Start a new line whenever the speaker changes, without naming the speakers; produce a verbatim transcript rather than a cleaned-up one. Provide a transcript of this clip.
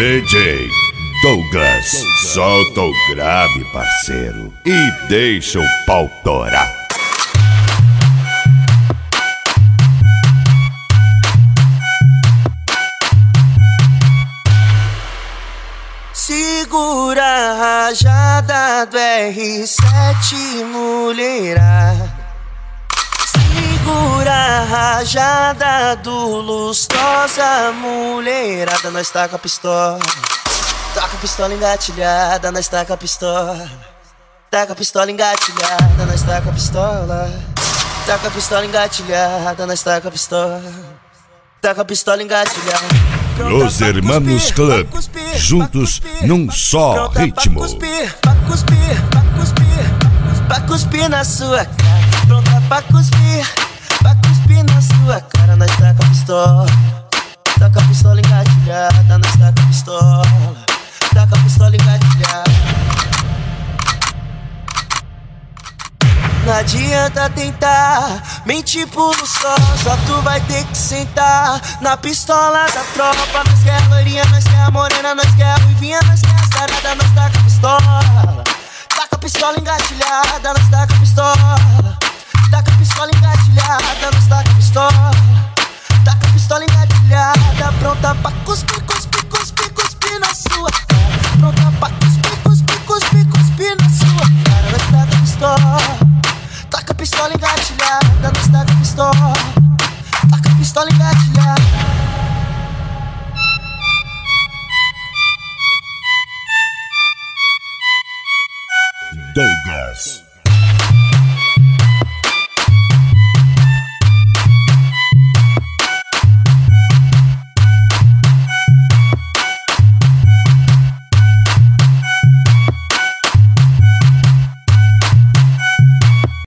D J Douglas, solta o grave, parceiro, e deixa o pau torar.
Segura a rajada do R sete, mulherada. Segura a rajada do Lustosa, mulherada. Nós tá com a pistola, tá com a pistola engatilhada. Nós tá com a pistola, tá com a pistola engatilhada. Nós tá com a pistola, tá com a pistola engatilhada. Nós tá com a pistola, tá com a pistola engatilhada.
Los Hermanos Club, juntos num só ritmo.
Pra cuspir, pra cuspir, pra cuspir, pra cuspir na sua cara. Pronta pra cuspir, pra cuspir na sua cara. Nós tá com a pistola, tá com a pistola engatilhada. Nós tá com a pistola, tá com a pistola engatilhada. Não adianta tentar mentir pro sol, só tu vai ter que sentar na pistola da tropa. Nós quer a loirinha, nós quer a morena, nós quer a ruivinha, nós quer a sarada. Nós tá com a pistola, tá com a pistola engatilhada. Nós tá com a pistola, tá com a pistola engatilhada. Nós tá com a pistola, tá com a pistola engatilhada. Pronta pra cuspir, cuspir, cuspir, cuspir na sua cara. Pronta pra cuspir, cuspir, cuspir, cuspir na sua cara. Nós tá com a pistola, tá com a pistola engatilhada. Nós tá com a pistola, tá com a pistola engatilhada.
Douglas.